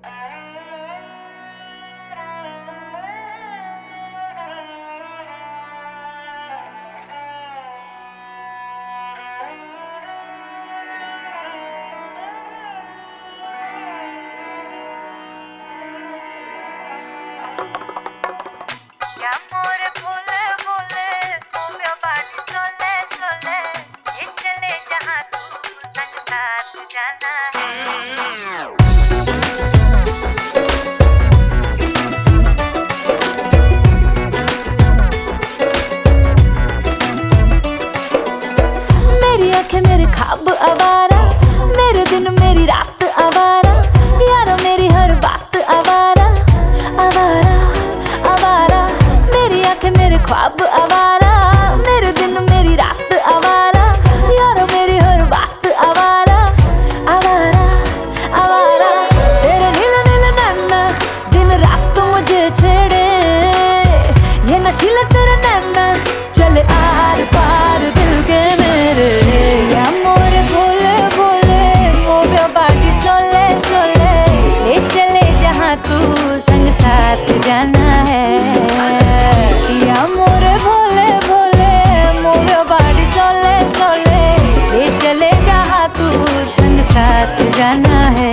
मेरे ख्वाब आवारा, मेरे दिन मेरी रात आवारा, यारा मेरी हर बात आवारा, आवारा आवारा। मेरी आंखें मेरे ख्वाब आवारा, मेरे दिन मेरी रात आवारा, यारा मेरी हर बात आवारा, आवारा आवारा। तेरे नीले नीले नैना दिन रात मुझे छेड़े, ये नशीले तेरे नैना चले आर पार दिल के मेरे। तू संग साथ जाना है या मोरे Bhole Bhole move your body slowly slowly, ले चले जहाँ तू संग साथ जाना है।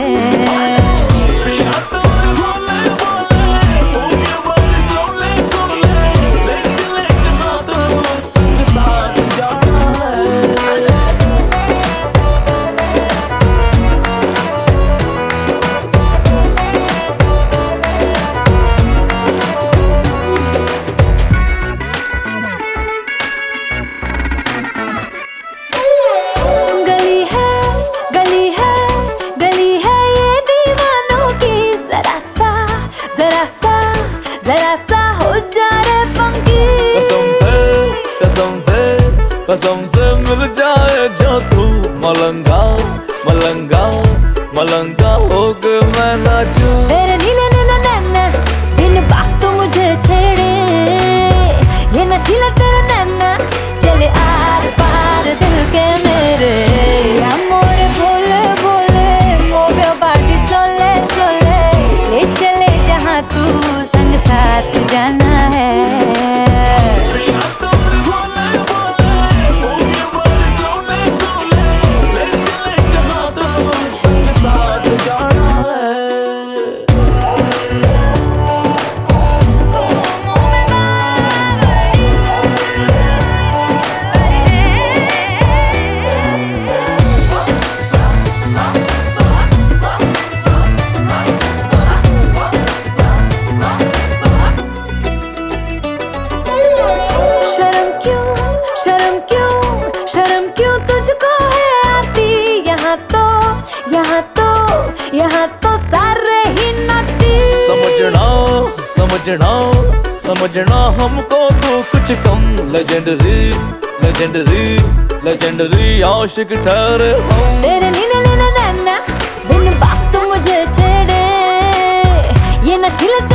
जरा सा हो जा रे फंकी, कसम से मिल जाए जो तू मलंगा मलंगा मलंगा हो के मैं नाचूं। तेरे नीले नीले नैना दिन बात तो मुझे छेड़े, ये नशीला तेरा नैना चले आर पार दिल के मेरे। या मोरे Bhole Bhole move your body slowly slowly, ले चले जहाँ तू संग साथ जाना है। यहाँ तो सारे ही नाटी। समझना हमको तो कुछ कम लेजेंडरी आशिक ठहरे हम। तेरे नीले नीले नैना दिन बात तो मुझे छेड़े, ये नशीला